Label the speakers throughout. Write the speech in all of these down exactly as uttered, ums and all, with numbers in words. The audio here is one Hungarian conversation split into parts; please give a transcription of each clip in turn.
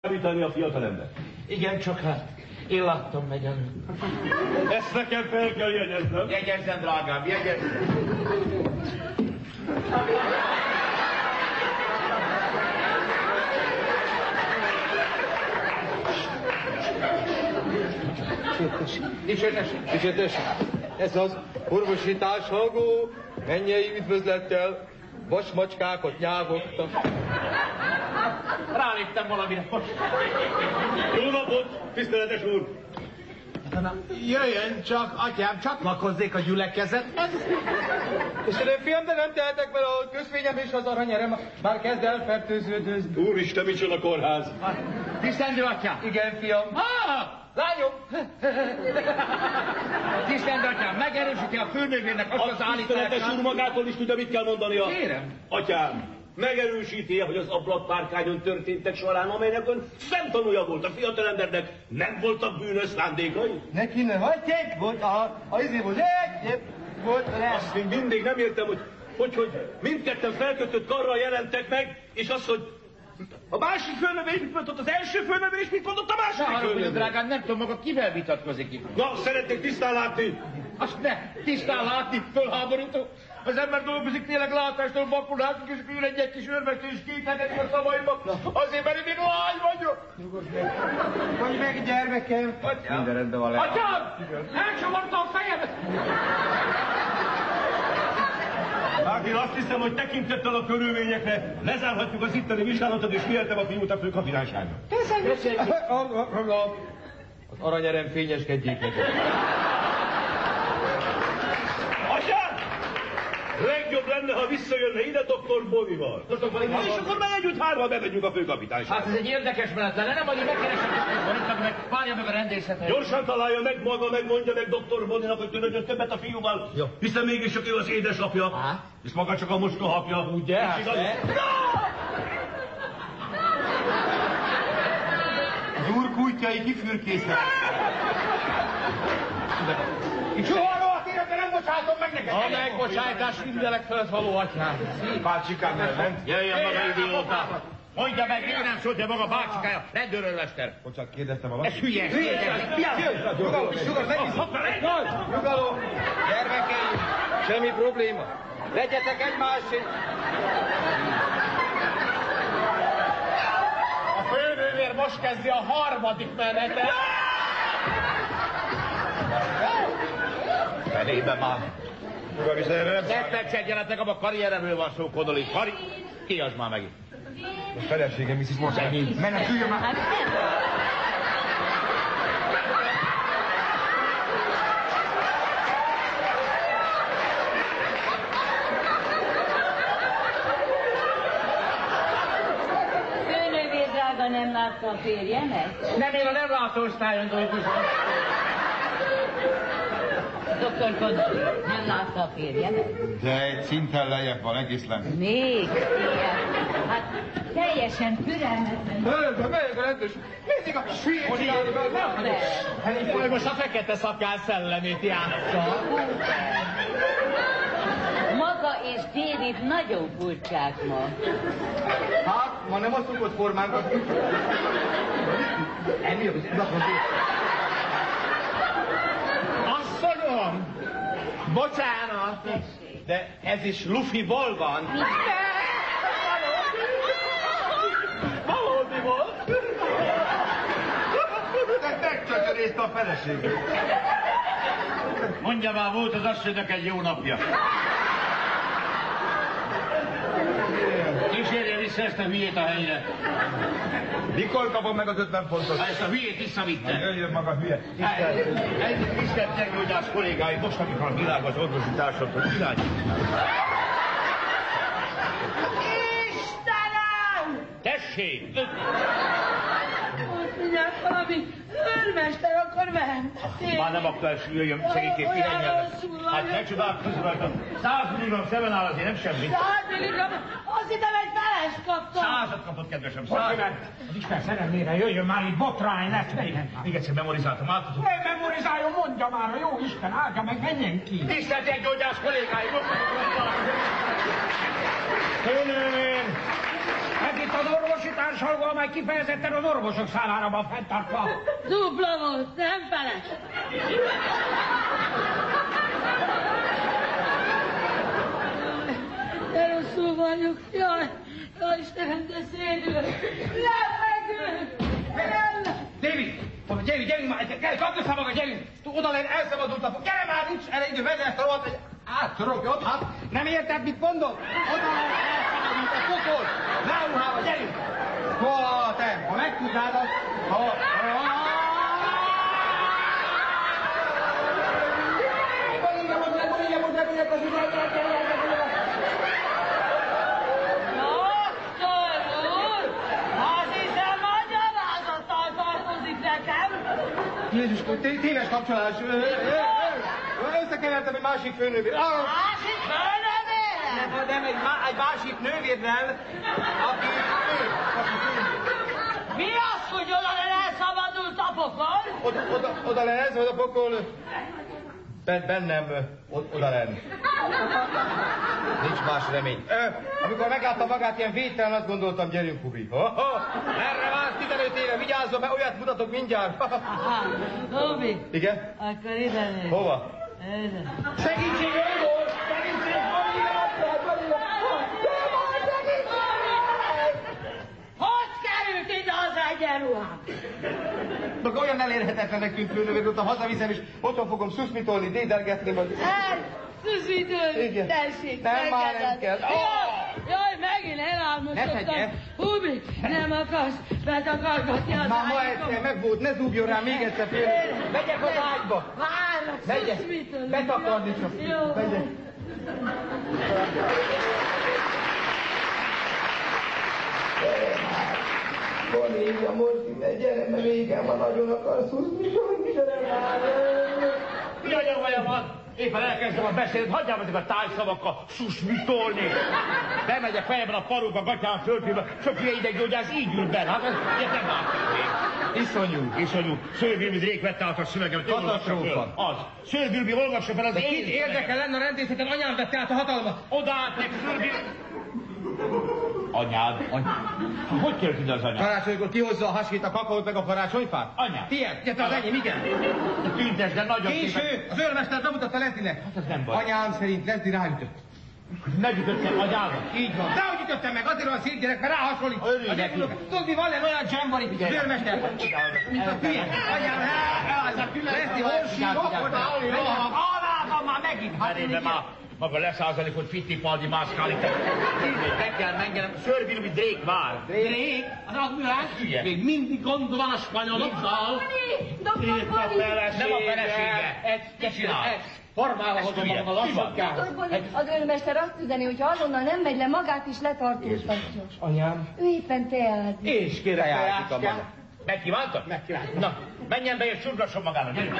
Speaker 1: Állítani a fiatalember.
Speaker 2: Igen, csak hát én láttam meg előtt.
Speaker 1: Ezt nekem fel kell jegyeznem.
Speaker 2: Jegyezzem, drágám, jegyezzem.
Speaker 3: Kísértessék. Kísértessék. Ez az orvosi társalgó mennyei üdvözlettel vasmacskákat nyávogtak.
Speaker 2: Ráléptem valamire.
Speaker 1: Jó napot, tiszteletes úr!
Speaker 2: Na, jöjjön csak, atyám, csatlakozzék a gyülekezethez.
Speaker 3: Köszönöm, fiam, de nem tehetek vele, a köszvényem és az aranyerem már kezd elfertőződni.
Speaker 1: Úristen, micsoda kórház!
Speaker 2: Tisztendő atyám!
Speaker 3: Igen, fiam.
Speaker 2: Ah!
Speaker 3: Lányom!
Speaker 2: Tisztendő atyám, megerősíti a főnövének azt az
Speaker 1: A tiszteletes úr
Speaker 2: állítását.
Speaker 1: magától is tudja, mit kell mondania.
Speaker 2: Kérem.
Speaker 1: Atyám, megerősíti, hogy az ablakpárkányon történtek során, amelynek ön szemtanúja volt a fiatalembernek, nem voltak bűnös szándékai?
Speaker 3: Neki nem hagyják, volt a... a izé volt, egy, volt a...
Speaker 1: Azt még mindig nem értem, hogy, hogy, hogy mindketten felkötött karral jelentek meg, és az, hogy a másik főnövény mit mondott az első főnövény, és mit mondott a
Speaker 2: Ne
Speaker 1: második
Speaker 2: haragudj,
Speaker 1: főnövény.
Speaker 2: drágám, nem tudom maga kivel vitatkozik itt.
Speaker 1: Na, szeretnék tisztán látni.
Speaker 2: Azt ne, tisztán látni, fölháborító. Az ember dolgozik tényleg látástól, vakulásunk, és ül egy kis őrmestő, és kételkedik a szavaimba. Azért, mert én még lány vagyok.
Speaker 3: Nyugodj meg. Vagy meg, gyermekem.
Speaker 2: Atyám.
Speaker 3: Minden rendben van le.
Speaker 2: Atyám! Elcsavarta a fejemet!
Speaker 1: Hát én azt hiszem, hogy tekintettel a körülményekre lezárhatjuk az itteni vizsgálatot, és vihetem a fiút a főkapitányságra.
Speaker 3: Az aranyerem fényeskedjék meg.
Speaker 1: Atyám! Legjobb lenne, ha visszajönne ide doktor Bonival. És akkor meg együtt hárman bemegyünk a főkapitányságra.
Speaker 2: Hát ez egy érdekes menet lenne, nem annyi megkeresem, hogy meg várja meg a rendészetet.
Speaker 1: Gyorsan találja meg maga, meg mondja meg doktor Boninak, hogy tűnödjön többet a fiúval.
Speaker 3: Jó.
Speaker 1: Hiszen mégis csak ő az édesapja.
Speaker 2: Á?
Speaker 1: És maga csak a mostohapja.
Speaker 3: Ugye?
Speaker 1: És
Speaker 3: Hát,
Speaker 1: igaz?
Speaker 3: de? Az úr kújtjai kifürkészek.
Speaker 2: Soha rohadt életben nem bocsátom meg neked! A megbocsájtás mindenek felett való, atyám.
Speaker 3: Bácsikám ment.
Speaker 2: Jöjjön maga idióta! Mondja meg, miért nem szólt maga bácsikája, rendőrőrmester!
Speaker 3: Bocsánat, kérdeztem a
Speaker 2: Ez
Speaker 3: valamit.
Speaker 2: hülye!
Speaker 3: Nyugalom, nyugalom, megiszom. Nyugalom, gyermekeim, semmi probléma. Legyetek egymásért.
Speaker 2: A főnővér most kezdi a harmadik menetet. Felébe már.
Speaker 3: Nyugalom, viselem.
Speaker 2: Ne tetszedjenek, a karrieremről van szó, Kodoli. Kari... Ki az már megint?
Speaker 3: A feleségem, missziz Morgan. Meneküljön már.
Speaker 4: Főnövér drága, nem látta a férjemet?
Speaker 2: Nem, én a nem látóosztályon dolgozom.
Speaker 4: doktor Kodoli, nem látta a férjemet?
Speaker 3: De egy szinten lejjebb van egészen.
Speaker 4: Még ilyen. Hát teljesen türelmetlen.
Speaker 3: Melyek, melyek a rendős? Mindig a
Speaker 2: Hogy most a fekete szakál szellemét játsza.
Speaker 4: Maga és David nagyon furcsák ma.
Speaker 3: Hát, ma nem a szokott formánkat. Ennyi a bizonyos.
Speaker 2: Asszonyom! Bocsánat! De ez is lufiból van. Valódi volt.
Speaker 3: De megcsöcsörészte a feleségét.
Speaker 2: Mondja már, volt az asszonynak egy jó napja. Kísérje vissza ezt a hülyét a helyre.
Speaker 3: Mikor kapom meg az ötven pontot?
Speaker 2: Ha ezt a hülyét visszavitte.
Speaker 3: Jöjjön maga hülye.
Speaker 2: Egy tisztelt meggyógyász kollégáim, most amikor a világ az orvosi társadalmat irányítják.
Speaker 4: Istenem!
Speaker 2: Tessék!
Speaker 4: Most mindjárt valami őrmester akar mentetni.
Speaker 2: Már nem aktuális, jöjjön segítképp
Speaker 4: Olyan
Speaker 2: irányelve.
Speaker 4: rosszul
Speaker 2: Hát
Speaker 4: vagyok.
Speaker 2: ne csodálkozz rajta. Száz milligram szemen áll azért nem semmi.
Speaker 4: száz milligram, azt hittem egy feles kaptam.
Speaker 2: Százat kapott, kedvesem, százat.
Speaker 5: Az Isten szerelmére jöjjön már, itt botrány lesz, menjen.
Speaker 2: Még egyszer memorizáltam, átadom.
Speaker 5: Ne memorizáljon, mondja már, a jó Isten, áldja meg, menjen ki.
Speaker 2: Tisztelt egy gyógyász kollégáim!
Speaker 5: Főnővér, Ez itt az orvosi társalgó, amely kifejezetten az orvosok számára van fenntartva.
Speaker 4: Dupla volt, nem feles. De rosszul vagyok. Jaj, jaj, Istenem, de szédülök. Lefekülök. Nem.
Speaker 3: David! Gyerünk, gyerünk már! Kapd össze maga, gyerünk! Oda lenn, elszabadult a fog. Gyere már, nincs erre idő, vezess ezt a rohadt, hogy átszorogj ott, hát nem érted, mit mondod? Oda lenn, elszabadult a pokol! Ráruhálva, gyerünk! Hol te? Ha megtudnád azt, ha... Jézus, téves kapcsolás. Összekevertem egy másik főnővér.
Speaker 4: Másik főnővérrel?
Speaker 3: Nem, nem, egy, má, egy másik nővérrel, aki fő.
Speaker 4: Mi az, hogy oda elszabadult a pokol?
Speaker 3: Oda, oda, oda lesz, oda pokol. Ben, bennem, oda lenn. Nincs más remény. Ö, amikor megláttam magát ilyen védtelen, azt gondoltam, gyerünk, Hubi. Oh, oh, erre vársz tizenöt éve, vigyázzon, mert olyat mutatok mindjárt.
Speaker 4: Aha, Hubi.
Speaker 3: Igen?
Speaker 4: Akkor ide néz.
Speaker 3: Hova?
Speaker 4: Ide.
Speaker 3: Segítség, orvos! Segítség, Hubi!
Speaker 4: Hogy került ide az egyenruhám?
Speaker 3: Meg olyan elérhetetlenek tűnt főnövér, hogy hazaviszem, és otthon fogom szuszmitolni, dédelgetni, vagy...
Speaker 4: Hát, szuszmitolni,
Speaker 3: Igen.
Speaker 4: tessék,
Speaker 3: Nem, már nem kell.
Speaker 4: Jaj, jaj, megint
Speaker 3: Ne
Speaker 4: elálmodottam.
Speaker 3: tegye.
Speaker 4: Hubi, nem akarsz betakargatni az
Speaker 3: Már ma
Speaker 4: ágyba.
Speaker 3: egyszer meg volt, ne zúgjon rá még egyszer főnövér. Megyek az ágyba.
Speaker 4: Várlak,
Speaker 3: Megyek.
Speaker 4: szuszmitolni.
Speaker 3: Betakarni csak.
Speaker 4: Jó.
Speaker 3: Megyek. Bonéja, most gyere, mert végem van, nagyon akarsz húzni, hogy gyere már.
Speaker 1: Mi anyagvaja van? Éppen elkezdem a beszédet, hagyjál ezek a tájszavakkal susmitolni. Bemegyek fejemben a paróka, gatyám fölpilva, sok hülye ideggyógyász így ül be. Hát ez ilyet nem látom.
Speaker 3: Iszonyú.
Speaker 1: Iszonyú. Szőlőgülbi Drék vette át a szövegemet.
Speaker 3: Katasztrófa.
Speaker 1: Az. Szőlőgülbi olvassa fel az
Speaker 3: De
Speaker 1: én
Speaker 3: kit érdekel lenne a rendészeten, anyám vette át a hatalmat.
Speaker 1: Odaállt meg Szőlőgülbi... Anyád. Any... Hogy került ide az anyád?
Speaker 3: Karácsonykor kihozza a hasít, a kakaót meg a karácsonyfát?
Speaker 1: Anyád.
Speaker 3: Tiéd, gyere az enyém, igen.
Speaker 1: Tüntes, de nagyon szépen.
Speaker 3: Késő, az őrmester bemutatta Leslinek.
Speaker 1: Hát ez nem baj.
Speaker 3: Anyám szerint Leslie ráütött.
Speaker 1: Megütöttem agyádat?
Speaker 3: Így van. De hogy ütöttem meg, azért van szép gyerek, mert ráhasonlít.
Speaker 1: Örülj neki.
Speaker 3: Tudod, mi van lenn olyan dzsambari, az őrmester, mint a hülye. Anyám, Leslie horsít, akkor állni, alában már megint.
Speaker 1: Merében már maga leszázalékot fittipaldi mászkál itt. Be kell menjenem, Szőlőgülbi Drék vár.
Speaker 5: Drék, az admirál,
Speaker 1: Hülye.
Speaker 5: még mindig gond van a spanyolokkal.
Speaker 4: Doktor
Speaker 1: Itt a
Speaker 4: Boni!
Speaker 1: felesége. Nem a felesége.
Speaker 5: Egy,
Speaker 1: Mit csinál?
Speaker 5: Formálva hozom magam a lassatkára.
Speaker 6: Doktor Boni, az őrmester azt üzeni, hogy ha azonnal nem megy le, magát is letartóztatja.
Speaker 3: Anyám.
Speaker 6: Ő éppen teázni.
Speaker 3: És kérem, teázik a maga.
Speaker 1: Megkívánta?
Speaker 3: Megkívánta.
Speaker 1: Na, menjen be és csurgasson magának. Gyerünk.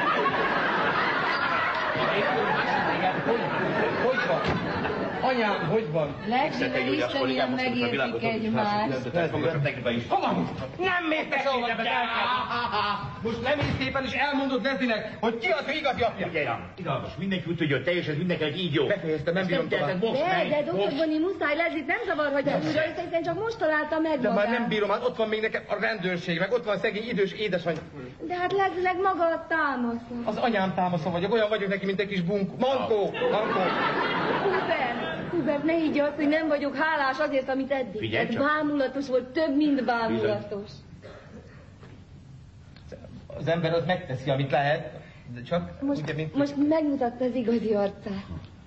Speaker 3: Hogy van? Anyám, hogy van?
Speaker 6: Legjobb Isten ilyen megértik egymást.
Speaker 3: Hova? Nem mértek szóval be, most nem is szépen is elmondod Leslinek, hogy ki az ő igazi apja.
Speaker 1: Figyelj rám, igazos, mindenki úgy tudja, hogy teljes, ez mindenkinek így jó.
Speaker 3: Befejeztem, nem bírom tovább.
Speaker 6: De, de doktor Boni, muszáj, Leslie nem zavarhatja újra, hiszen csak most találta meg
Speaker 3: De már nem
Speaker 6: magát.
Speaker 3: bírom, hát ott van még nekem a rendőrség, meg ott van szegény idős édesanyja.
Speaker 6: De hát Leslie maga a támaszol.
Speaker 3: Az anyám támasza vagyok, olyan vagyok neki, mint egy kis bunkó. Mankó, mankó.
Speaker 6: Hubert, Hubert, ne így azt, hogy nem vagyok hálás azért, amit eddig.
Speaker 1: Figyelj
Speaker 6: Ez
Speaker 1: csak.
Speaker 6: bámulatos volt, több, mint bámulatos.
Speaker 3: Az ember az megteszi, amit lehet, de csak
Speaker 6: Most,
Speaker 3: ugye, mint...
Speaker 6: most megmutatta az igazi arcát.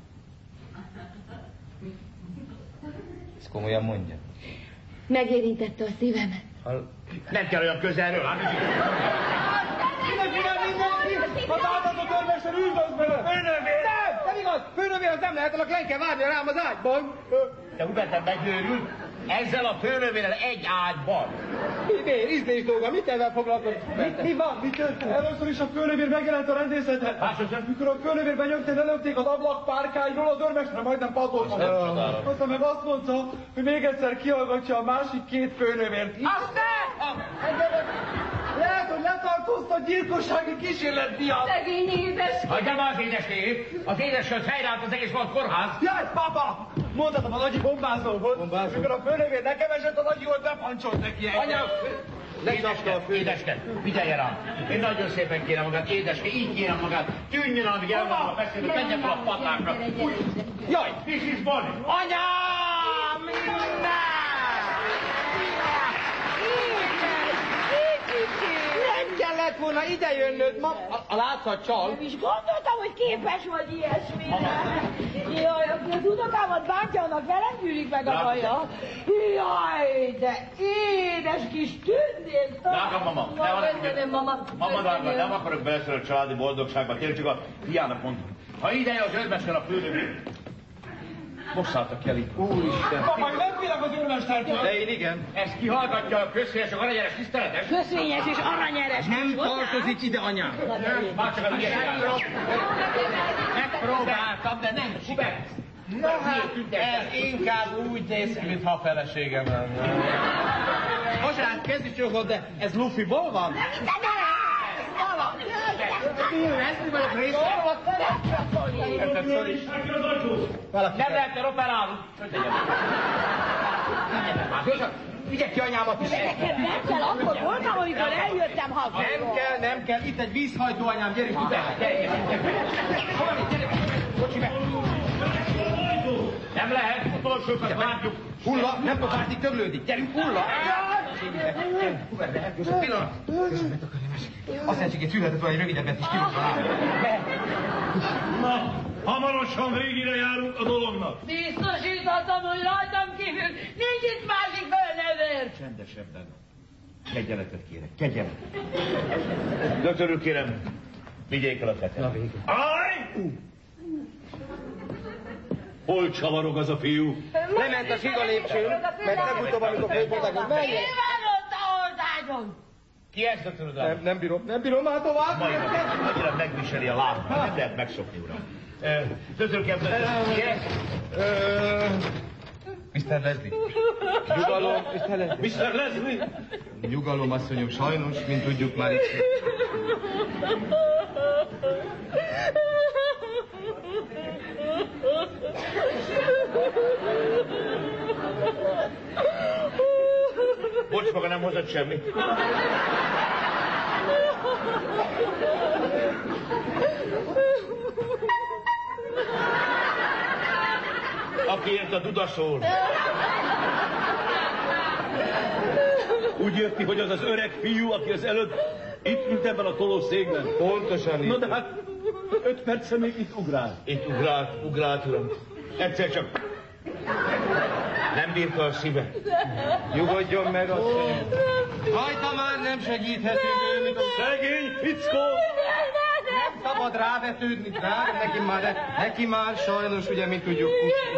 Speaker 3: Ezt komolyan mondja.
Speaker 6: Megérintette a szívemet.
Speaker 3: Hall...
Speaker 1: Nem kell olyan közelről, hát
Speaker 3: Mindenki, mindenki! Az áltatott örmester üldöz bele! Főnövér! Nem! Nem igaz! Főnövér az nem lehet, annak len kell várni rám az ágyban!
Speaker 1: te Huberten megőrül, ezzel a főnövérrel egy ágyban.
Speaker 3: Mi, miért? Ízlés dolga, mit ezzel foglalkozni? Mi, mi van? Mi történt?
Speaker 2: Először is a főnövér megjelent a rendészetet.
Speaker 1: Másodszor?
Speaker 2: Mikor a főnövér benyögte, lelökték az ablak párkányról, az őrmestre majdnem padlott. Aztán meg azt mondta, hogy még egyszer kihallgatja a másik két főnövért.
Speaker 3: Azt ne!
Speaker 2: Lehet, hogy letartóztat gyilkossági kísérlet miatt.
Speaker 6: Szegény édes.
Speaker 1: Hagyjam az édesnét! Az édesköz helyreállt az egész volt kórház!
Speaker 2: Jaj, papa!
Speaker 3: Mondhatom, a nagyi bombázol volt. Bombázol. Mikor a főnövér nekem esett, a nagyi volt bepancsolt neki.
Speaker 1: Anya! Édeske, édeske, figyelj rám! Én nagyon szépen kérem magát, édeske, így kérem magát, tűnjön, amíg elmondom a beszélőt, menjen fel a padlákra. Jaj, missus Bonnie!
Speaker 3: Anyám! Minden! Nem kellett volna ide jönnöd, ma... A, a látszat csal.
Speaker 4: Nem is gondoltam, hogy képes vagy ilyesmire. Jaj, aki az unokámat bántja, annak velem gyűlik meg a baja. Jaj, de édes kis tündér.
Speaker 1: Drága mama, ne van
Speaker 4: köszönöm, mama.
Speaker 1: Mama drága, nem akarok beleszólni a családi boldogságba, tényleg csak a fiának mondom. Ha ideje az őrmester a főnövér. Most szálltak el itt. Úristen.
Speaker 3: Mama, nem félek az őrmestertől. De én igen.
Speaker 1: Ez kihallgatja a köszvényes, a aranyéres tiszteletes?
Speaker 4: Köszvényes és aranyeres.
Speaker 3: Nem tartozik ide, anyám.
Speaker 1: Már csak az ilyen megpróbáltam, de nem sikerült.
Speaker 3: Na hát, ez inkább úgy néz ki, mintha a feleségem lenne. Bocsánat, kezdj csókod, de ez Luffyból van?
Speaker 1: Nem lehet operálni. Vigyek ki anyámat is.
Speaker 4: Neked nem kell, akkor voltam, amikor eljöttem haza.
Speaker 3: Nem kell, nem kell, itt egy vízhajtó, anyám, gyerünk utána.
Speaker 1: Kocsi be. Nem lehet, utolsókat látjuk.
Speaker 3: Hulla, nem fog várni, töblődik. Gyerünk, hulla! Pillanat. Azt jelenti, hogy született valami rövidebbet is kívül.
Speaker 2: Na, hamarosan végére járunk a dolognak.
Speaker 4: Biztosítottam, hogy rajtam kívül nincs itt másik főnövér.
Speaker 1: Csendesebben. Kegyeletet kérek, kegyeletet. Doktor úr, kérem, vigyék el a tetem.
Speaker 3: Na végül.
Speaker 2: Állj! Hol csavarog az a fiú?
Speaker 3: Lement a siga lépcsőn, mert legutóbb, amikor fölfordák, hogy menjen.
Speaker 4: Nyilván ott a oltáson.
Speaker 1: Ki ez, doktor úr?
Speaker 3: Nem, nem bírom, nem bírom már tovább.
Speaker 1: Majd annyira megviseli a láb. Nem lehet megszokni, uram. Doktor Kempler, ki ez?
Speaker 3: miszter Leslie. Nyugalom, miszter Leslie.
Speaker 2: miszter Leslie?
Speaker 3: Nyugalom, asszonyom, sajnos, mint tudjuk már itt.
Speaker 1: Bocs, maga nem hozott semmit. Akiért a duda szól.
Speaker 2: Úgy érti, hogy az az öreg fiú, aki az előbb itt ült ebben a tolószékben.
Speaker 3: Pontosan így.
Speaker 2: Na de hát öt perce még itt ugrál.
Speaker 1: Itt ugrált, ugrált, uram. Egyszer csak nem bírta a szíve.
Speaker 3: Nyugodjon meg, asszonyom. Rajta már nem segíthetünk, ő, mint a...
Speaker 2: Szegény fickó!
Speaker 3: Nem szabad rávetődni, rá, neki már, de neki már sajnos, ugye, mint tudjuk, pusni.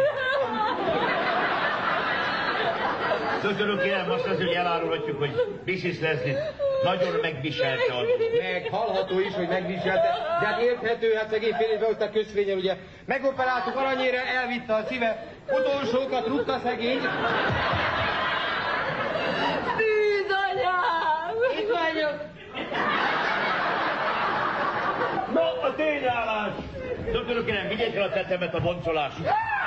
Speaker 1: Doktorok, kérem, azt az, hogy elárulhatjuk, hogy missus Leslie nagyon megviselte a...
Speaker 3: Meg hallható is, hogy megviselte, de hát érthető, hát szegény fél évben ott a köszvényen, ugye. Megoperáltuk aranyére, elvitte a szíve, utolsókat rúgta szegény.
Speaker 4: Bűzanyám! Itt vagyok.
Speaker 2: Na, a tényállás!
Speaker 1: Doktorok, kérem, vigyék el a tetemet a boncolásra.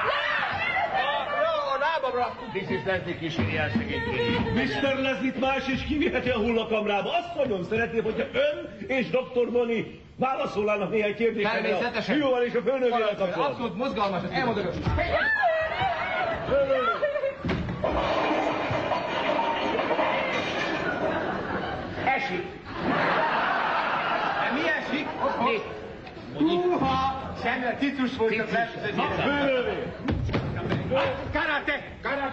Speaker 3: A lábamra!
Speaker 1: missus Leslie kíséri el szegényként.
Speaker 2: miszter Leslie-t más is kiviheti a hullakamrába. Azt nagyon szeretném, hogyha ön és doktor Bonnie válaszolnának néhány kérdésre.
Speaker 3: Természetesen.
Speaker 2: A fiúval és a főnővével kapcsolatban.
Speaker 3: Abszolút mozgalmas, elmondod.
Speaker 1: Esik.
Speaker 3: De mi esik? Húha! Semmi, cicus volt a lesz.
Speaker 2: Na, főnővér!
Speaker 3: Karate! Karate!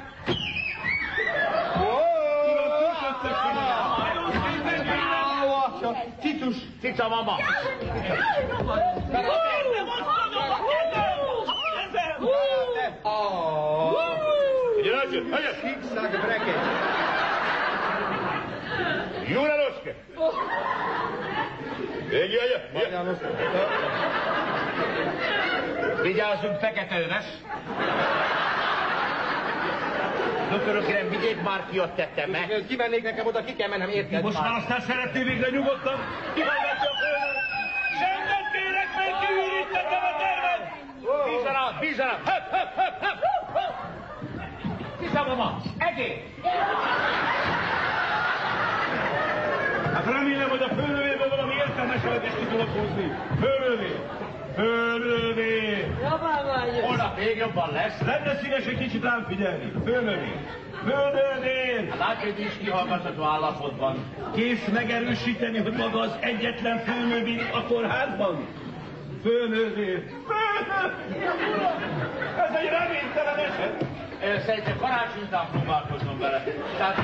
Speaker 3: Cicus!
Speaker 1: Cica mama. Ugye, Rajcső, hagyja!
Speaker 3: Zigzag breket!
Speaker 1: Júra Roske! Egy jöjjön! Vigyázzunk, fekete öves! Doktorok, kérem, vigyék már ki a tetemet!
Speaker 3: Kimennék nekem oda, ki kell mennem, érted?
Speaker 2: Most már aztán szeretné végre nyugodtan kihallgatja a főnök! Sendet kérek, meg kiürítettem a tervet!
Speaker 1: Bízzanak, bízzanak! Höp, höp, höp, höp! szavama! Egész!
Speaker 2: Hát remélem, hogy a főnövéből valami értelmesemet is ki tudok hozni. Főnövé! Főnövé!
Speaker 4: Jobban vagyok.
Speaker 1: Holnap még jobban lesz.
Speaker 2: Lenne szíves egy kicsit rám figyelni. Főnövé! Főnövé!
Speaker 1: Hát látja, hogy is kihallgatható állapotban.
Speaker 2: Kész megerősíteni, hogy maga az egyetlen főnövé a kórházban? Főnövé! Főnövé! Ez egy reménytelen eset.
Speaker 1: Szerintem karácsony után próbálkozom vele. Tehát...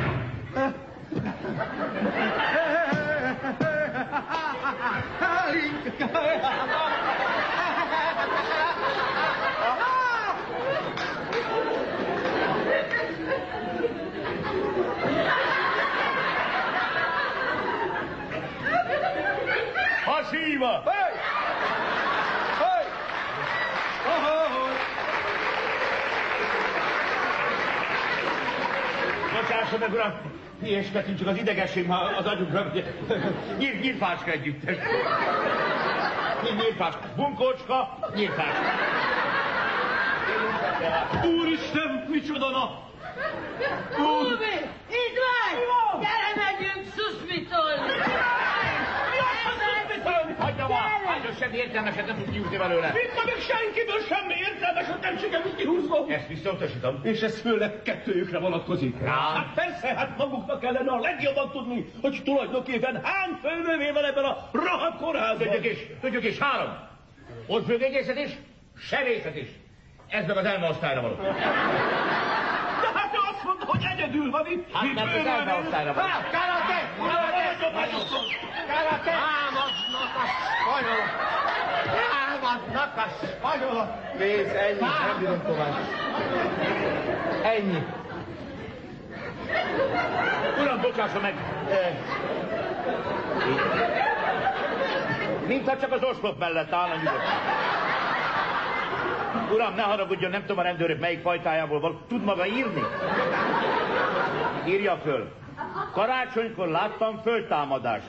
Speaker 2: Hasíva!
Speaker 3: Hey! Hey!
Speaker 1: Bocsásson meg, uram! Hülyéskedtünk, csak az idegesség már az agyunkra. Nyír, nyírfácska együttes. Nyír, nyírfácska. Bunkócska, nyírfácska.
Speaker 2: Úristen, micsoda nap!
Speaker 4: Ubi, itt vagy! Gyere, megyünk szuszmitolni!
Speaker 1: Hagyja már! Hagyja, semmi értelmeset nem tud kiúzni belőle.
Speaker 2: Itt meg senkiből semmi értelmeset nem sikerült kihúznom.
Speaker 1: Ezt visszautasítom.
Speaker 2: És ez főleg kettőjükre vonatkozik.
Speaker 1: Rám?
Speaker 2: Hát persze, hát maguknak kellene a legjobban tudni, hogy tulajdonképpen hány főnövé van ebben a rohadt kórházban.
Speaker 1: Tudjuk is, tudjuk is, három. Ott főgégészet is, sebészet is. Ez meg az elmaosztályra való.
Speaker 2: De hát ő azt mondta, hogy egyedül van itt.
Speaker 1: Hát mert az elmaosztályra való.
Speaker 3: Karate! Karate!
Speaker 1: Támadnak a spanyolok! Támadnak a spanyolok!
Speaker 3: Kész, ennyi, nem bírom tovább. Ennyi.
Speaker 1: Uram, bocsásson meg! Eh, Mintha csak az oszlop mellett állna nyugodtan. Uram, ne haragudjon, nem tudom a rendőrök melyik fajtájából van. Tud maga írni? Írja föl. Karácsonykor láttam földtámadást.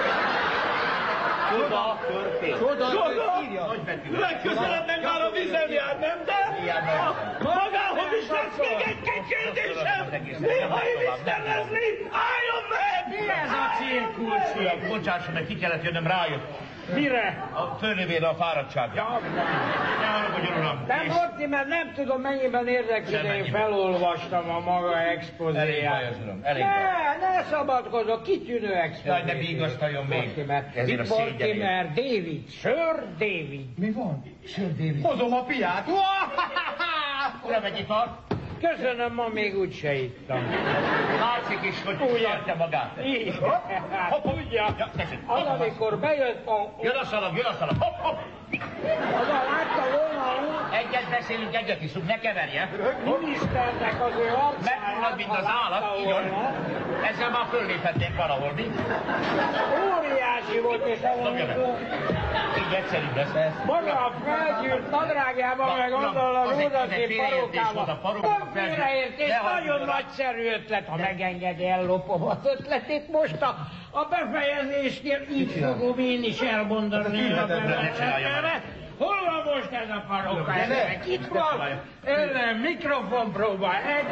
Speaker 1: Csoda történt.
Speaker 3: Csoda,
Speaker 2: Csoda!
Speaker 3: írja.
Speaker 2: Legközelebb meg már a vizem jár, nem de?
Speaker 1: Ilyen nem.
Speaker 2: Magához is lesz még egy-két kérdésem! Néha én Isten leszni! Álljon meg!
Speaker 1: Mi ez a cirkusz? Uram, bocsásson meg, ki kellett jönnöm, rájött. Mire? A főnövére a fáradtságra. Ja, ne haragudjon, uram.
Speaker 5: De
Speaker 1: És-
Speaker 5: Mortimer, nem tudom mennyiben érdekli, de én
Speaker 1: Semennyiben.
Speaker 5: felolvastam a maga
Speaker 1: Elég
Speaker 5: expozéját.
Speaker 1: bajos, uram, elég bajos.
Speaker 5: Ne, ne szabadkozok, kitűnő expozé.
Speaker 1: Jaj, ne vigasztaljon még.
Speaker 5: Mortimer,
Speaker 1: Ezért a
Speaker 5: itt
Speaker 1: szégyenért.
Speaker 5: Mortimer, David, Sir David.
Speaker 3: Mi van? Sir David. Hozom a piát.
Speaker 1: Uram, egy italt.
Speaker 5: Köszönöm, ma még úgyse ittam.
Speaker 1: Látszik is, hogy úgy érte magát.
Speaker 5: Így.
Speaker 1: Hopp, tudja. Ja, tessék.
Speaker 5: Az, amikor bejött a...
Speaker 1: Jön a szalag, jön a szalag. Hopp, hopp.
Speaker 5: Az a látta volna út,
Speaker 1: Egyet beszélünk, egyet iszunk, ne keverje.
Speaker 5: miniszternek az ő arcáját,
Speaker 1: Megfullad, mint az
Speaker 5: ha
Speaker 1: állat,
Speaker 5: látta
Speaker 1: így van.
Speaker 5: volna.
Speaker 1: Ezzel már fölléphetnénk valahol, mi?
Speaker 5: Óriási volt, és
Speaker 1: Dobja meg.
Speaker 5: ahol
Speaker 1: Így egyszerűbb lesz.
Speaker 5: maga a felgyűrt nadrágjában,
Speaker 1: Na,
Speaker 5: meg
Speaker 1: uram,
Speaker 5: azzal a
Speaker 1: az egy- az
Speaker 5: rózsaszín
Speaker 1: egy félreértés volt, a
Speaker 5: parókával.
Speaker 1: paróka
Speaker 5: Nem
Speaker 1: felgyűrt.
Speaker 5: félreértés,
Speaker 1: Ne haragudjon
Speaker 5: nagyon
Speaker 1: rá.
Speaker 5: nagyszerű ötlet, ha megengedi, ellopom az ötletét. Most a, a befejezésnél így fogom én is elmondani. a
Speaker 1: ne csinálja már.
Speaker 5: belenetet. Hol van most ez a paróka?
Speaker 3: Ne, ne.
Speaker 5: Ezek itt van. Erre mikrofon próba. Egy.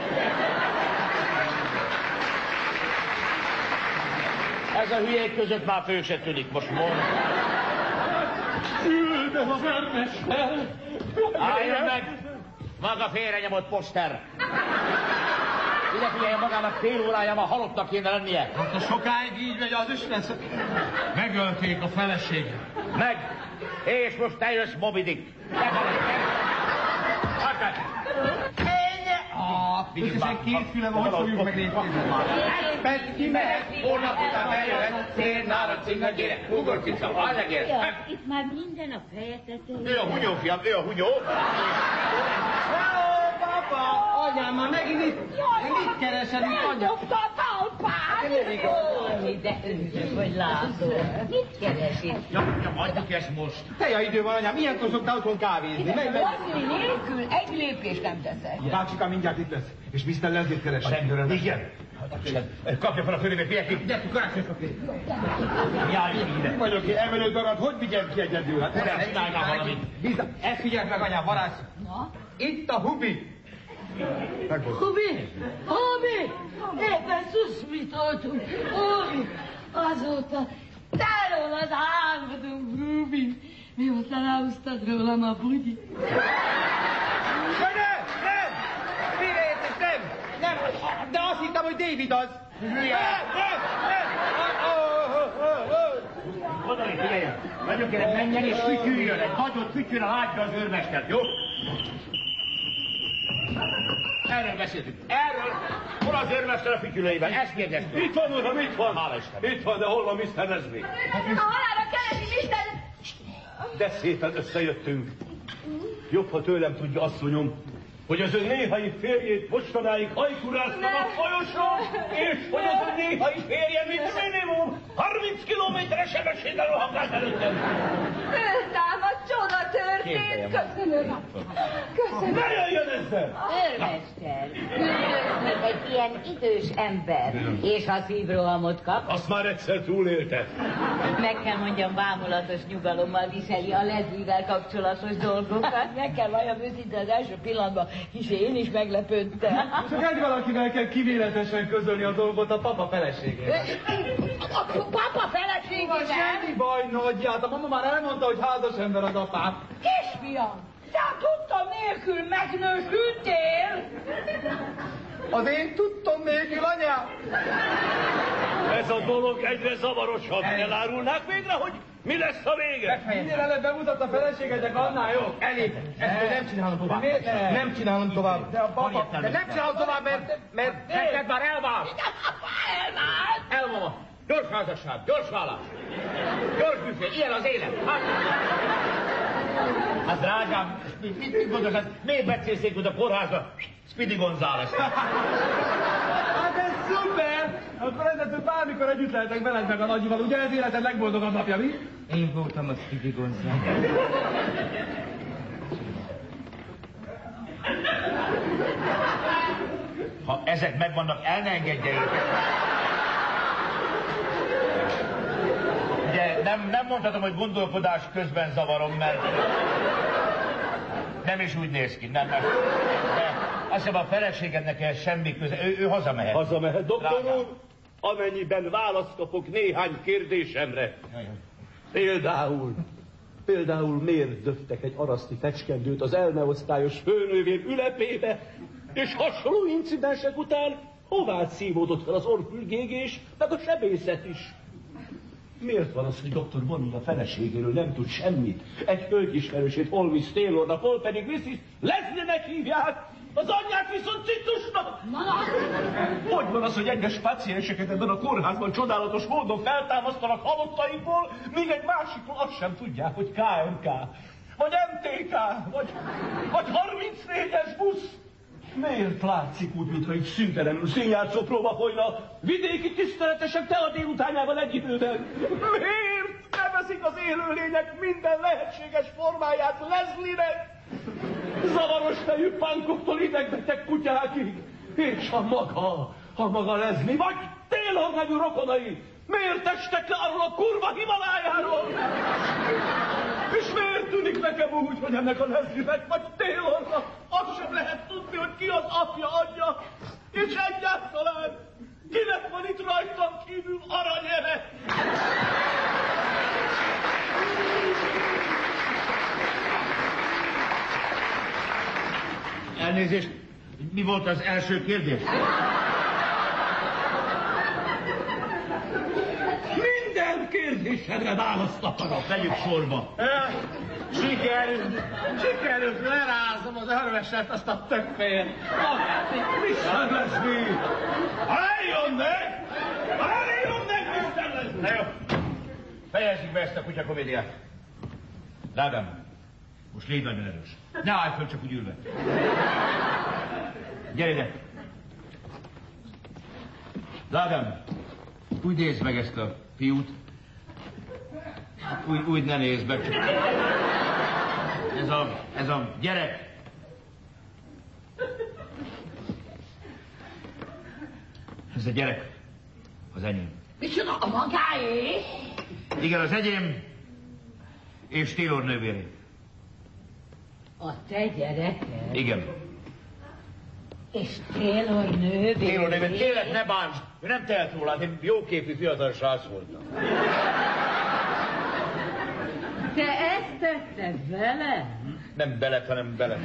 Speaker 1: Ez a hülyék között már fő se tűnik, most mond.
Speaker 2: Küldöm a vermester!
Speaker 1: Álljon meg! Maga félrenyomott poszter! Ide figyeljen, magának fél órájában halottnak kéne lennie.
Speaker 3: Hát ha sokáig így megy, az is lesz. Megölték a feleséget.
Speaker 1: Meg! És most te jössz, Moby Dick! Te vagy, te! Hagyd meg!
Speaker 3: Ah, összesen két füle van, hogy fogjuk meglépni. Petki mehet,
Speaker 1: Holnap után eljöhet, szén, nárad, cinga, gyere, ugorcica, allegér!
Speaker 7: Ja, itt már minden a feje tetején.
Speaker 1: Ő a hunyó, fiam, ő a hunyó!
Speaker 3: Hello, papa! Anyám, már megint itt. Mit keresel itt, anya?
Speaker 4: Eldobta a talpát!
Speaker 7: Jaj, de örülök, hogy látod. Mit keres itt?
Speaker 1: Ja, ja, adjuk ezt most!
Speaker 3: Teja idő van, anyám, ilyenkor szoktál otthon kávézni. Menj, menj.
Speaker 4: Leslie nélkül egy lépést nem teszek.
Speaker 3: Bácsika mindjárt itt lesz. És miszter Leslie-t keresek.
Speaker 1: Igen! Kapja fel a főnövet, figyelj ki!
Speaker 3: De karácsony papír.
Speaker 1: Járj ide!
Speaker 3: Mi vagyok én, emelő darab, hogy vigyem ki egyedül? Hát
Speaker 1: Uram, csinálj már valamit!
Speaker 3: Bízza, ezt figyeld meg, anyám, varázs.
Speaker 4: Na?
Speaker 3: Itt a hubi.
Speaker 4: Hubi, Hubi, éppen szuszmitoltunk. Hubi, azóta te rólad álmodunk, Hubi. Mióta ráhúztad rólam a bugyi.
Speaker 3: Jaj, nem, nem! Félreértés, nem! Nem, de azt hittem, hogy David az. Nem, nem, nem!
Speaker 1: Oda itt, figyeljen! Nagyon kérem, menjen és fütyüljön, egy nagyot fütyüljön a látja az őrmestert, jó? Erről beszéltünk. Erről. Hol az őrmester a fütyülőivel? Ezt kérdeztük.
Speaker 2: Itt van, uram, itt van.
Speaker 1: Hála Isten.
Speaker 2: Itt van, de hol van miszter Leslie?
Speaker 6: A halára keresi, mister...
Speaker 2: De szépen összejöttünk. Jobb, ha tőlem tudja, asszonyom, hogy az ön néhai férjét mostanáig hajkuráztam a folyoson, és hogy az ön néhai férje, mint minimum harminc kilométeres sebességgel rohangált előttem.
Speaker 6: Föltámad, csoda történt. Köszönöm. Köszönöm.
Speaker 2: Ne jöjjön ezzel!
Speaker 7: Őrmester, különösen egy ilyen idős ember, és ha szívrohamot kap,
Speaker 2: Azt már egyszer túlélte.
Speaker 7: meg kell mondjam, bámulatos nyugalommal viseli a Leslie-vel kapcsolatos dolgokat.
Speaker 4: Meg kell valljam őszintén, az első pillanatban kicsi én is meglepődtem.
Speaker 3: Csak egy valakivel kell kivéletesen közölni a dolgot, a papa feleségével.
Speaker 4: A papa feleségével?
Speaker 3: Semmi baj, nagyját. A mama már elmondta, hogy házas ember az apám.
Speaker 4: Kisfiam, te a tudtam nélkül megnősültél?
Speaker 3: Az én tudtom nélkül, anyám.
Speaker 2: Ez a dolog egyre zavarosabb. Elárulnák végre, hogy mi lesz a vége?
Speaker 3: Minél előbb bemutat a feleségetek, annál jó. Elég. Ezt nem csinálom tovább. Miért? Nem csinálom tovább. De a papa... De nem csinálom tovább, mert... Mert...
Speaker 1: Neked már elvált!
Speaker 4: Elvált!
Speaker 1: Elmama! Gyors házasság, gyors vállás! Gyors büfé, ilyen az élet! Hát, hát drágám, mit, mit, mit gondolsz, hát miért becészék a kórházba Speedy González?
Speaker 3: Hát ez szuper! Akkor ezzel bármikor együtt lehetek veled meg a nagyival, ugye ez életed legboldogabb napja, mi? Én voltam a Speedy González.
Speaker 1: Ha ezek megvannak, el ne engedje őket. Ugye nem, nem mondhatom, hogy gondolkodás közben zavarom, mert nem is úgy néz ki, nem, nem. De azt hiszem a feleségednek ehhez semmi köze, ő, ő hazamehet.
Speaker 2: Hazamehet, doktor
Speaker 1: Drágám.
Speaker 2: úr, amennyiben választ kapok néhány kérdésemre. Például, például miért döftek egy araszti fecskendőt az elmeosztályos főnővér ülepébe, és hasonló incidensek után hová szívódott fel az orrfülgégés, meg a sebészet is? Miért van az, hogy doktor Bonnie a feleségéről nem tud semmit? Egy hölgyismerősét hol Miss Taylornak, hol pedig missus Leslie-nek hívják, az anyját viszont Citusnak! Hogy van az, hogy egyes pácienseket ebben a kórházban csodálatos módon feltámasztanak halottaikból, míg egy másikról azt sem tudják, hogy ká em ká, vagy em té ká, vagy, vagy harmincnégyes busz? Miért látszik úgy, mintha itt szüntelenül színjátszó próba folyna vidéki tiszteletesek te a délutánjával egy időben? Miért nevezik az élőlények minden lehetséges formáját Leslie-nek? Zavaros fejű pankoktól idegbeteg kutyákig, és a maga, a maga Leslie, vagy Taylor nevű rokonai, miért estek le arról a kurva Himalájáról? És miért tűnik nekem úgy, hogy ennek a Leslie-nek vagy Taylornak azt sem lehet tudni, hogy ki az apja, anyja, és egyáltalán kinek van itt rajtam kívül aranyere?
Speaker 1: Elnézést, mi volt az első kérdés?
Speaker 2: Minden kérdésedre választ akarok.
Speaker 1: Vegyük sorba.
Speaker 3: Sikerült, sikerült, lerázom az örveset, azt a tökfejét.
Speaker 2: miszter Leslie! Álljon meg! Álljon meg, miszter Leslie!
Speaker 1: Na jó, fejezzük be ezt a kutyakomédiát. Drágám, most légy nagyon erős. Ne állj föl, csak úgy ülve. Gyere ide. Drágám, úgy nézd meg ezt a fiút. Úgy, úgy ne nézd meg, csak... Ez a, ez a gyerek. Ez a gyerek az enyém.
Speaker 4: Micsoda, a magáé?
Speaker 1: Igen, az enyém és Taylor nővéré.
Speaker 7: A te gyereked?
Speaker 1: Igen.
Speaker 7: És Taylor nővér.
Speaker 1: Taylor nővér, kérlek, ne bánts! Ő nem tehet róla, hát én jóképű fiatal srác voltam.
Speaker 7: Te ezt tetted vele?
Speaker 1: Nem belet, hanem belet.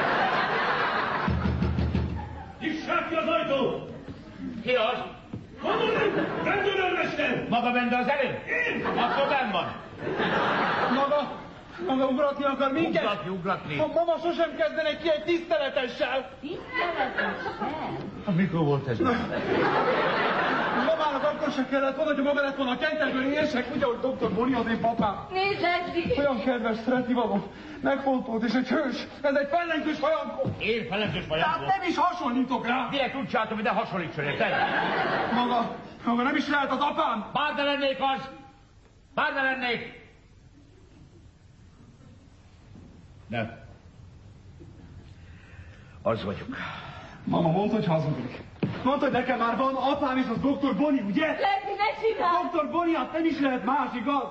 Speaker 8: Nyissák ki az ajtót!
Speaker 1: Ki az?
Speaker 8: Connolly, rendőrmester!
Speaker 1: Maga benne az elő?
Speaker 8: Én?
Speaker 1: Akkor benn van.
Speaker 3: Maga, maga ugratni akar minket?
Speaker 1: Ugratni, ugratni.
Speaker 3: A mama sosem kezdenek ki egy tiszteletessel.
Speaker 7: Tiszteletesen?
Speaker 1: Mikor volt ez?
Speaker 3: Mamának akkor se kellett volna, hogy maga lett volna a Canterbury érsek, ugye, hogy doktor Bonnie az én papám.
Speaker 7: Nézd, Leslie!
Speaker 3: Olyan kedves, szereti való, megfontolt és egy hős. Ez egy fellengős fajankó.
Speaker 1: Én felelős vagyok.
Speaker 3: Hát nem is hasonlítok rá.
Speaker 1: Direkt úgy csináltam, hogy ne hasonlítson, érted?
Speaker 3: Maga, maga nem is lehet az apám.
Speaker 1: Bár ne lennék az! Bár ne lennék! Nem. Az vagyok.
Speaker 3: Mama mondta, hogy hazudik. Mondta, hogy nekem már van apám, és az doktor Bonnie, ugye?
Speaker 7: Leslie, ne csinálj!
Speaker 3: doktor Bonnie, hát nem is lehet más, igaz?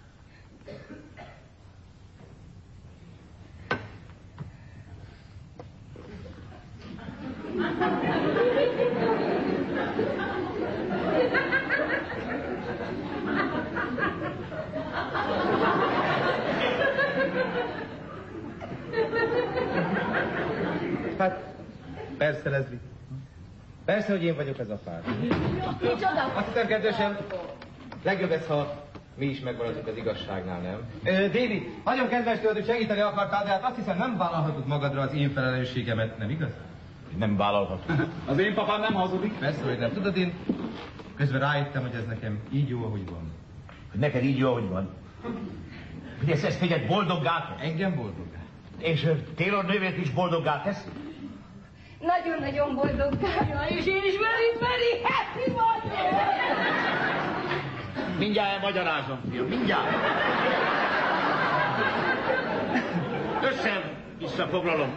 Speaker 9: Hát, persze, Leslie. Persze, hogy én vagyok ez a pár.
Speaker 7: Micsoda?
Speaker 9: Azt hiszem, kedvesem, legjobb ez, ha mi is megmaradunk az igazságnál, nem? Ö, David, nagyon kedves tőled, hogy segíteni akartál, de hát azt hiszem, nem vállalhatod magadra az én felelősségemet, nem igaz?
Speaker 1: Nem vállalhatom.
Speaker 3: Az én papám nem hazudik.
Speaker 9: Persze, hogy nem. Tudod, én közben rájöttem, hogy ez nekem így jó, ahogy van.
Speaker 1: Hogy neked így jó, ahogy van. Hogy ez, ez téged boldoggá tesz?
Speaker 9: Engem boldoggá.
Speaker 1: És uh, Taylor nővért is boldoggá tesz?
Speaker 6: Nagyon-nagyon boldoggá.
Speaker 4: Ja, és én is very, very happy vagyok.
Speaker 1: Mindjárt elmagyarázom, fiam, mindjárt. Össze, visszafoglalom.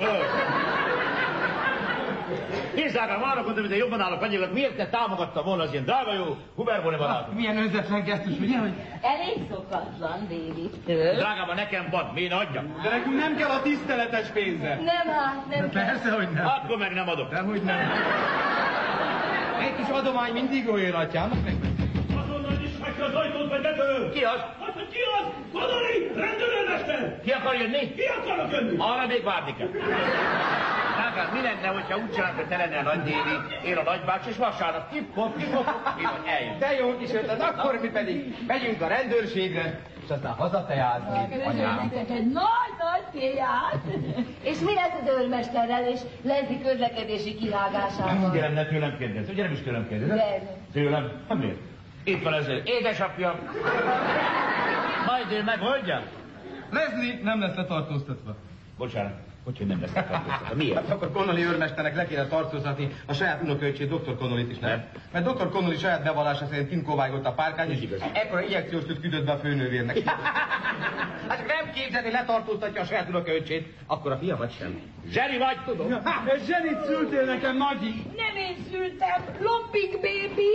Speaker 1: Nézzák, már arra gondolom, hogy jobban állok annyilag, miért te támogatta volna az ilyen drága jó Huberboni barátom?
Speaker 3: Milyen önzetlen gesztus, ugye, hogy...
Speaker 7: Elég szokatlan Davidtől.
Speaker 1: Drágában nekem van, miért adjam?
Speaker 3: De nekünk nem kell a tiszteletes pénze.
Speaker 6: Nem hát, nem kell.
Speaker 9: Persze, hogy nem.
Speaker 1: Akkor meg nem adok.
Speaker 9: Dehogy nem. Egy kis adomány mindig jól jön, atyám.
Speaker 8: Azonnal nyissák ki az ajtót, vagy betöröl!
Speaker 1: Ki az?
Speaker 8: Hát, hogy ki az? Connolly, rendőrmester!
Speaker 1: Ki akar jönni?
Speaker 8: Ki akarok jönni?
Speaker 1: Arra még várni kell. Drágám, mi lenne, hogyha úgy csinálnak, hogy te lennél Nagy Dévi, én a nagybács, és vasárnap kip-hop, kip-hop, mi van, eljön.
Speaker 9: De jó kis ötlet, akkor mi pedig megyünk a rendőrségre, és aztán hazatejázni, anyám.
Speaker 4: Egy nagy-nagy téját.
Speaker 6: És mi lesz az őrmesterrel és Leslie közlekedési kivágásával?
Speaker 1: Gyerem, ne tőlem kérdezz, ugye nem is tőlem kérdezz?
Speaker 6: De.
Speaker 1: Tőlem? Hát miért? Itt van ez, édesapja. Majd ő megoldja.
Speaker 9: Leslie nem lesz letartóztatva.
Speaker 1: Bocsánat, hogy nem lesz tartóztatva. Miért?
Speaker 9: Hát akkor Connolly őrmesternek le kéne tartóztatni a saját unokaöccsét, doktor Connollyt is, nem?
Speaker 1: Nem.
Speaker 9: Mert doktor Connolly saját bevallása szerint kinkovágott a párkány, és ekkora injekciós tűt küldött be a főnővérnek. Hát csak nem képzelni, letartóztatja a saját unokaöccsét, akkor a fiamat sem.
Speaker 1: Zseri vagy, tudom.
Speaker 3: Ha, egy zsenit szültél nekem, Nagyi.
Speaker 4: Nem én szültem, Lomping baby.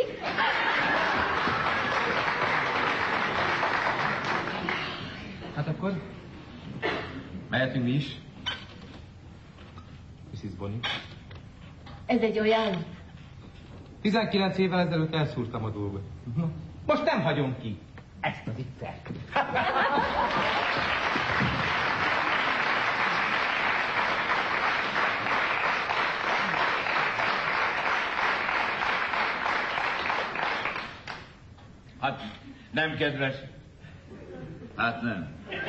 Speaker 9: Hát akkor mehetünk mi is. missis Bonnie.
Speaker 6: Ez egy olyan...
Speaker 9: tizenkilenc évvel ezelőtt elszúrtam a dolgot. No, most nem hagyom ki.
Speaker 1: Ezt az ittert. Hát, nem kedves. Hát nem.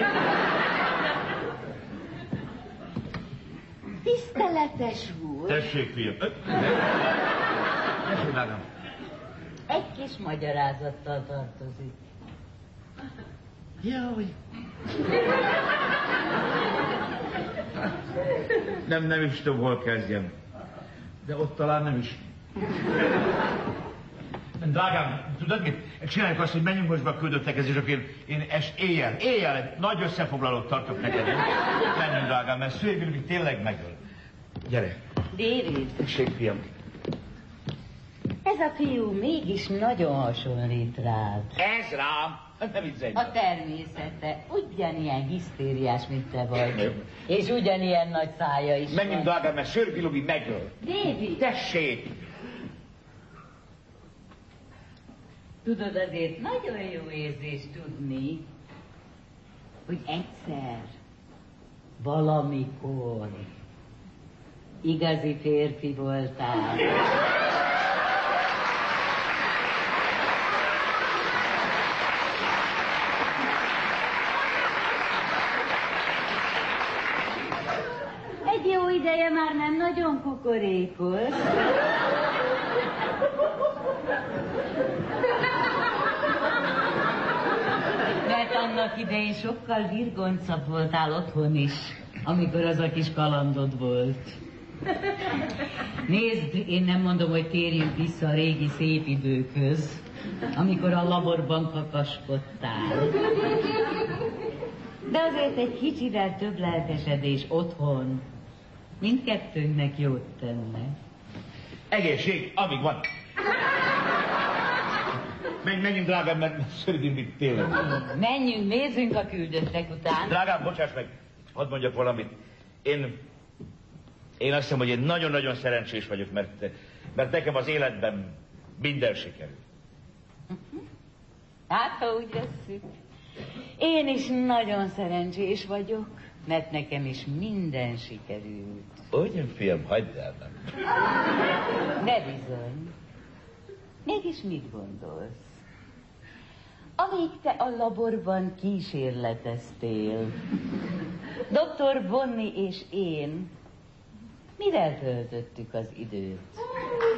Speaker 6: Tiszteletes úr.
Speaker 1: Tessék, fiam. Tessék, drágám.
Speaker 7: Egy kis magyarázattal tartozik.
Speaker 1: Jaj. Nem, nem is tudom, hol kezdjem. De ott talán nem is. Drágám, tudod mit? Csináljuk azt, hogy menjünk most be a küldöttekezésre, én, én es, éjjel, éjjel egy nagy összefoglalót tartok neked. Menjünk, drágám, mert Szővülvik tényleg megöl. Gyere.
Speaker 7: David.
Speaker 1: Tessék, fiam.
Speaker 7: Ez a fiú mégis nagyon hasonlít rád.
Speaker 1: Ez rám? Ne viccelj.
Speaker 7: A természete ugyanilyen hisztériás, mint te vagy. És ugyanilyen nagy szája is
Speaker 1: Menjünk,
Speaker 7: van.
Speaker 1: drágám, mert Sörbilovi megöl.
Speaker 7: David!
Speaker 1: Tessék!
Speaker 7: Tudod, azért nagyon jó érzés tudni, hogy egyszer, valamikor igazi férfi voltál. Egy jó ideje már nem nagyon kukorékos. Mert annak idején sokkal virgoncabb voltál otthon is, amikor az a kis kalandod volt. Nézd, én nem mondom, hogy térjünk vissza a régi szép időkhöz, amikor a laborban kakaskodtál. De azért egy kicsivel több lelkesedés otthon mindkettőnknek jót tenne.
Speaker 1: Egészség, amíg van. Menj, menjünk, drágám, mert szörnyű itt tényleg.
Speaker 7: Menjünk, nézzünk a küldöttek után.
Speaker 1: Drágám, bocsáss meg, hadd mondjak valamit. Én, én azt hiszem, hogy én nagyon-nagyon szerencsés vagyok, mert, mert nekem az életben minden sikerül.
Speaker 7: Hát, ha úgy vesszük. Én is nagyon szerencsés vagyok, mert nekem is minden sikerült.
Speaker 1: Ugyan, fiam, hagyd el meg.
Speaker 7: De bizony. Mégis mit gondolsz? Amíg te a laborban kísérleteztél, doktor Bonnie és én mivel töltöttük az időt?